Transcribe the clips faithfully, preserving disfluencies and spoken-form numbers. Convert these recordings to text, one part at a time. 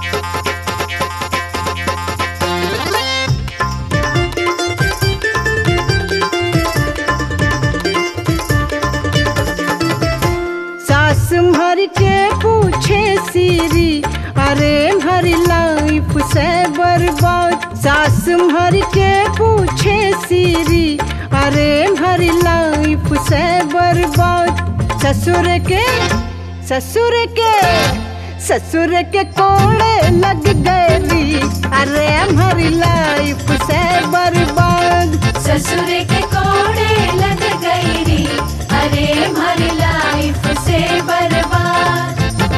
सास भर के पूछे सीरी, अरे हमारी लाइफ से बर्बाद। सास भर के पूछे सीरी, अरे हमारी लाइफ से बर्बाद। ससुर के ससुर के ससुर के कोड़े लग गई, अरे हमारी लाइफ से बर्बाद। ससुर के कोड़े लग गई री, अरे हमारी लाइफ से बर्बाद।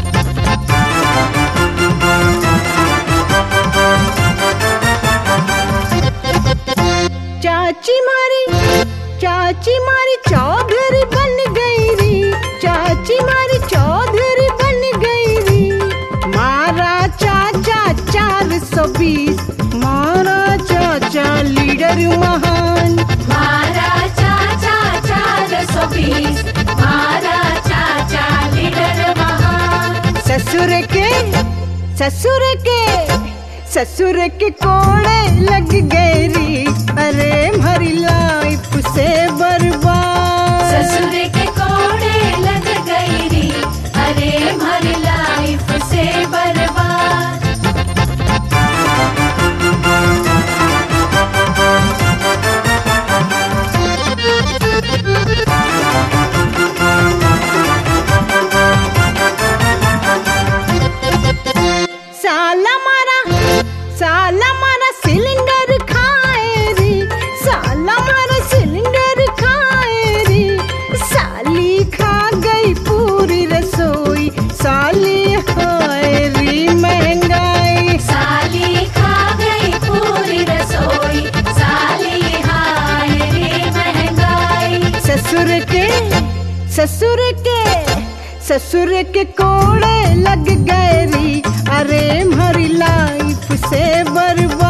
चाची मारी चाची मारी चौधरी बन गई री, चाची मारी चौधरी बन गई री। मारा चाचा चार सौ बीस, मारा चाचा लीडर महान। मारा चाचा चार सौ बीस, मारा चाचा लीडर महान। ससुर के ससुर के ससुर के कोड़े लग गए री, अरे हमारी लाइफ से बर्बाद। ससुर के कोड़े लग गई री, अरे हमारी लाइफ से बर्बाद। साला मारा साला मारा सिलेंडर खाए री, साला मारा सिलेंडर खाए री। साली खा गई पूरी रसोई, साली हाय री महंगाई। साली खा गई पूरी रसोई, साली हाय रे महंगाई। ससुर के ससुर के ससुर के कोड़े लग गए री, अरे हमारी लाइफ से बर्बाद।